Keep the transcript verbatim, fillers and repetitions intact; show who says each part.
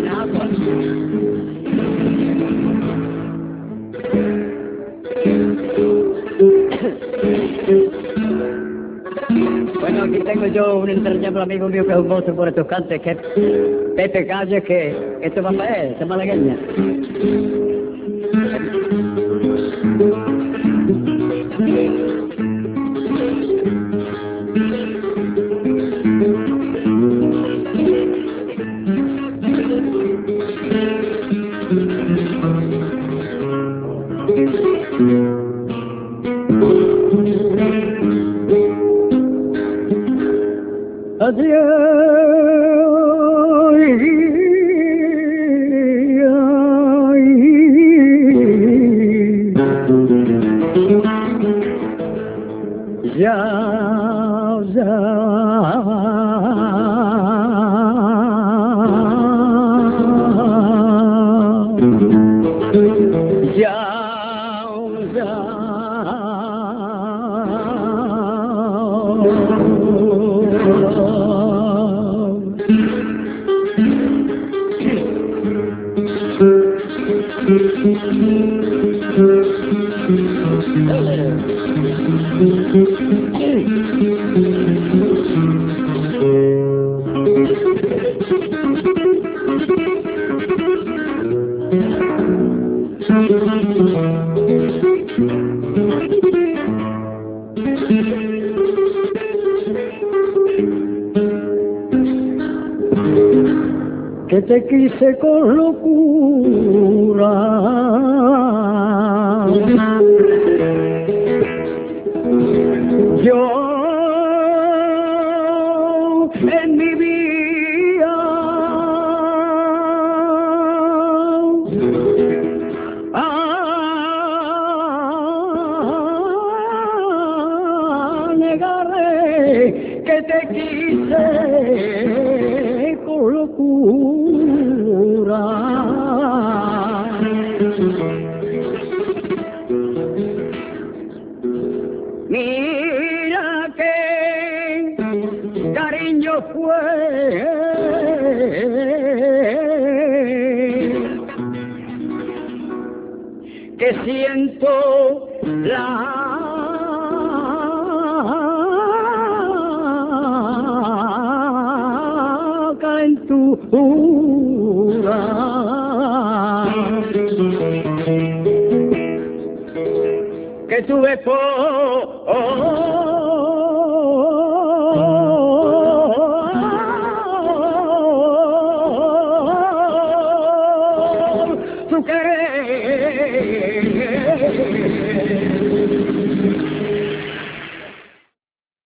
Speaker 1: Bueno, aquí tengo yo un entrañable amigo mío que es un monstruo por estos cantes, que es Pepe Calle, que esto va para él, esta malagueña. Ya, ya, ya, que te quise con locura, yo en mi vida ah, negaré que te quise con locura. Mira que cariño fue que siento la calentura que tuve por tu querer.